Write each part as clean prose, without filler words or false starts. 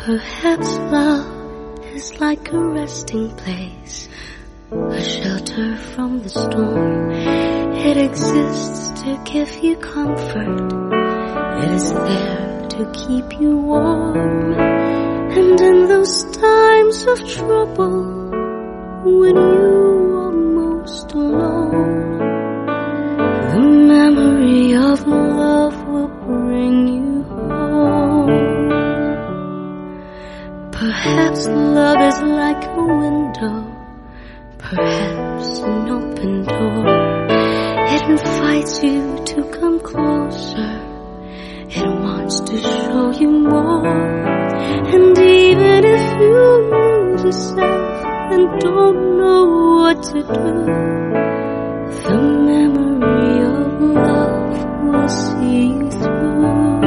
Perhaps love is like a resting place, a shelter from the storm. It exists to give you comfort. It is there to keep you warm. And in those times of trouble, when you are most alone, the memory of love will bring you home. Perhaps love is like a window, perhaps an open door. It invites you to come closer. It wants to show you more. And even if you lose yourself and don't know what to do, the memory of love will see you through.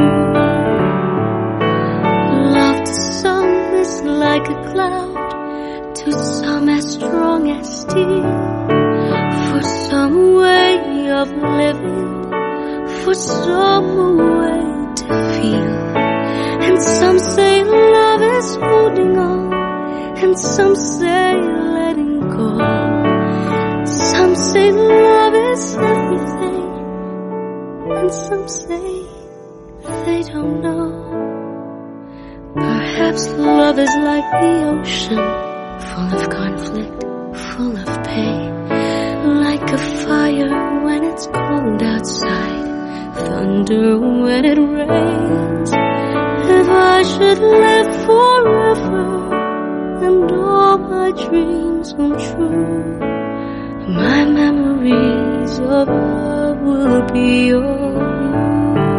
Love to some is like a cloud, to some as strong as steel. For some way of living, for some way to feel. And some say love is holding on, and some say letting go. Some say love is everything, and some say they don't know. Perhaps love is like the ocean, full of conflict, full of pain. Like a fire when it's cold outside, thunder when it rains. If I should live forever and all my dreams come true, my memories of love will be all you.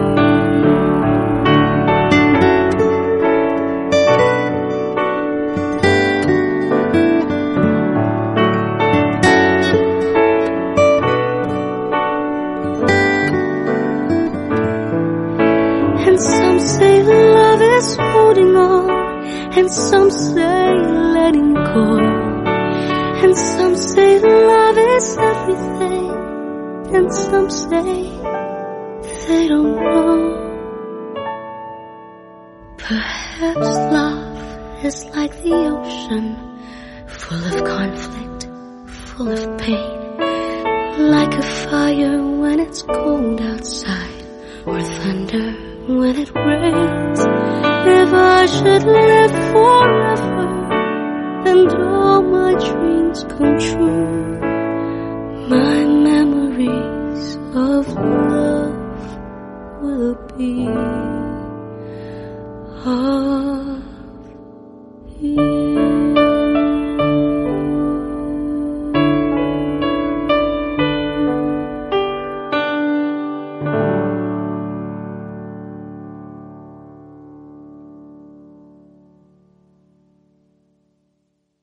And some say love is holding on, and some say letting go. And some say love is everything, and some say they don't know. Perhaps love is like the ocean, full of conflict, full of pain. Like a fire when it's cold outside, or thunder when it rains. If I should live forever and all my dreams come true, my memories of love will be all